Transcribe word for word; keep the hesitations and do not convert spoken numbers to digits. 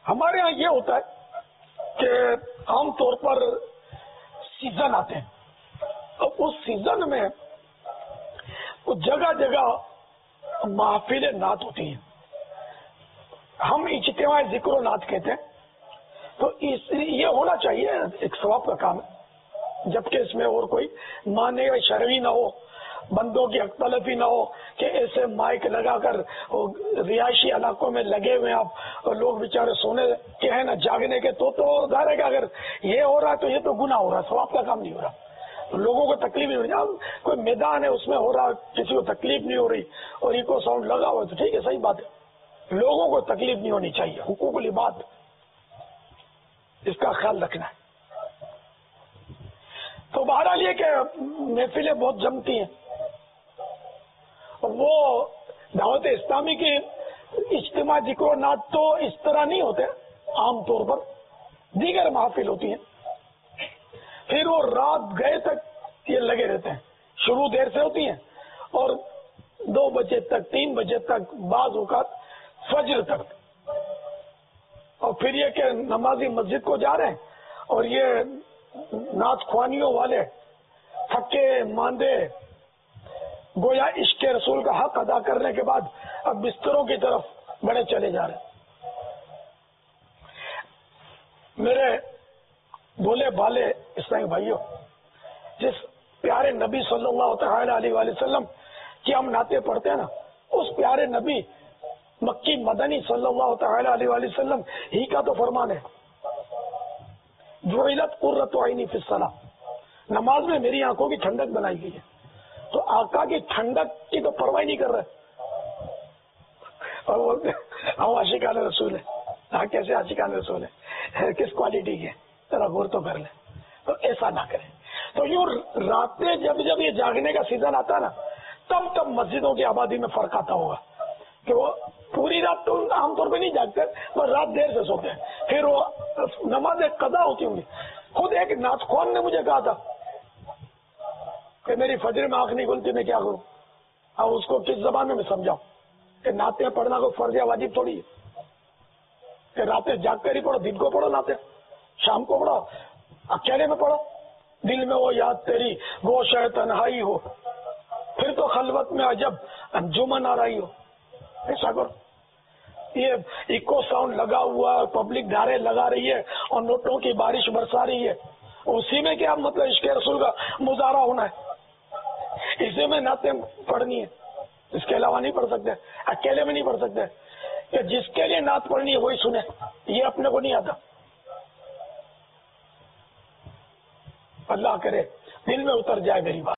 ہمارے یہاں یہ ہوتا ہے کہ عام طور پر سیزن آتے ہیں، اب اس سیزن میں جگہ جگہ محافل نعت ہوتی ہیں، ہم اجتماع ذکر و نعت کہتے ہیں. تو اس یہ ہونا چاہیے، ایک ثواب کا کام ہے، جبکہ اس میں اور کوئی معنی شرعی نہ ہو، بندوں کی حق تلفی نہ ہو کہ ایسے مائک لگا کر رہائشی علاقوں میں لگے ہوئے آپ لوگ بیچارے سونے کے ہیں نا جاگنے کے، تو تو ظاہر ہے کہ اگر یہ ہو رہا ہے تو یہ تو گناہ ہو رہا ہے، ثواب کا کام نہیں ہو رہا، لوگوں کو تکلیف نہیں ہو رہی. اب کوئی میدان ہے اس میں ہو رہا، کسی کو تکلیف نہیں ہو رہی اور ایکو ساؤنڈ لگا ہوا تو ٹھیک ہے، صحیح بات ہے، لوگوں کو تکلیف نہیں ہونی چاہیے، حقوق العباد اس کا خیال رکھنا ہے. تو بہرحال یہ کہ محفلیں بہت جمتی ہیں، وہ دعوت اسلامی کی اجتماع ذکر و نعت تو اس طرح نہیں ہوتے، عام طور پر دیگر محافل ہوتی ہیں، پھر وہ رات گئے تک یہ لگے رہتے ہیں، شروع دیر سے ہوتی ہیں اور دو بجے تک، تین بجے تک، بعض اوقات فجر تک. اور پھر یہ کہ نمازی مسجد کو جا رہے ہیں اور یہ نعت خوانیوں والے تھکے ماندے گویا عشق رسول کا حق ادا کرنے کے بعد اب بستروں کی طرف بڑے چلے جا رہے ہیں. میرے بولے بالے اسلامی بھائیوں، جس پیارے نبی صلی اللہ تعالی علیہ وآلہ وسلم کی ہم نعتیں پڑھتے ہیں نا، اس پیارے نبی مکی مدنی صلی اللہ تعالی علیہ وآلہ وسلم ہی کا تو فرمان ہے، جعلت قرۃ عینی فی الصلاۃ، نماز میں میری آنکھوں کی ٹھنڈک بنائی گئی ہے. تو آقا کی ٹھنڈک کی تو پرواہ نہیں کر رہے اور بولتے ہم عاشقان رسول ہیں. ہاں کیسے عاشقان رسول ہیں، کس کوالٹی کے، ذرا غور تو کر لیں. تو ایسا نہ کریں. تو یوں راتیں جب جب یہ جاگنے کا سیزن آتا ہے نا، تب تب مسجدوں کی آبادی میں فرق آتا ہوگا کہ وہ پوری رات تو عام طور پہ نہیں جاگتے، وہ رات دیر سے سوتے ہیں، پھر وہ نمازیں قضا ہوتی ہوں گی. خود ایک نعت خوان نے مجھے کہا تھا کہ میری فجر میں آنکھ نہیں کھلتی، میں کیا کروں؟ اب اس کو کس زبان میں میں سمجھاؤں کہ نعتیں پڑھنا کو فرض یا واجب تھوڑی ہے کہ راتیں جاگ کر ہی پڑھو، دن کو پڑھو نعتیں، شام کو پڑھو، اکیلے میں پڑھو، دل میں وہ یاد تیری گوشہ تنہائی ہو، پھر تو خلوت میں عجب انجمن آ رہی ہو. ایسا کرو. یہ ایکو ساؤنڈ لگا ہوا ہے، پبلک دھارے لگا رہی ہے اور نوٹوں کی بارش برسا رہی ہے، اسی میں کیا مطلب عشق رسول کا مظاہرہ ہونا ہے، اسی میں نعتیں پڑھنی ہے، اس کے علاوہ نہیں پڑھ سکتے، اکیلے میں نہیں پڑھ سکتے کہ جس کے لیے نعت پڑھنی ہے وہی سنے، یہ اپنے کو نہیں آتا. اللہ کرے دل میں اتر جائے میری بات.